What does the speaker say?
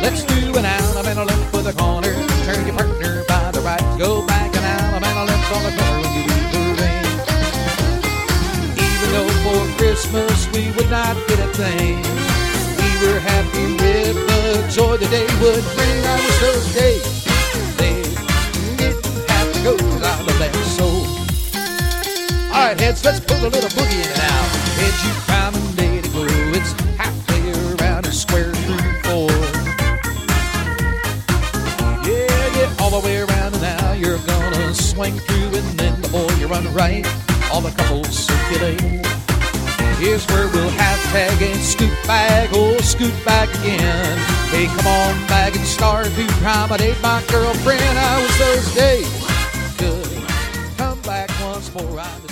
Let's do an out and a left for the corner. Turn your partner by the right. Go back and out and a left on the corner when you do the rain. Even though for Christmas we would not get a thing, we were happy with the joy the day would bring. I wish those days they didn't have to go, 'cause I love that soul. All right, heads, let's put a little boogie in it now. Heads, you prime and day to go. It's halfway around and square through 4. Yeah, get all the way around and now you're gonna swing through, and then before you run right, all the couples circulate. Here's where we'll hashtag and scoot back, oh, scoot back again. Hey, come on back and start to accommodate my girlfriend. I wish those days could come back once more.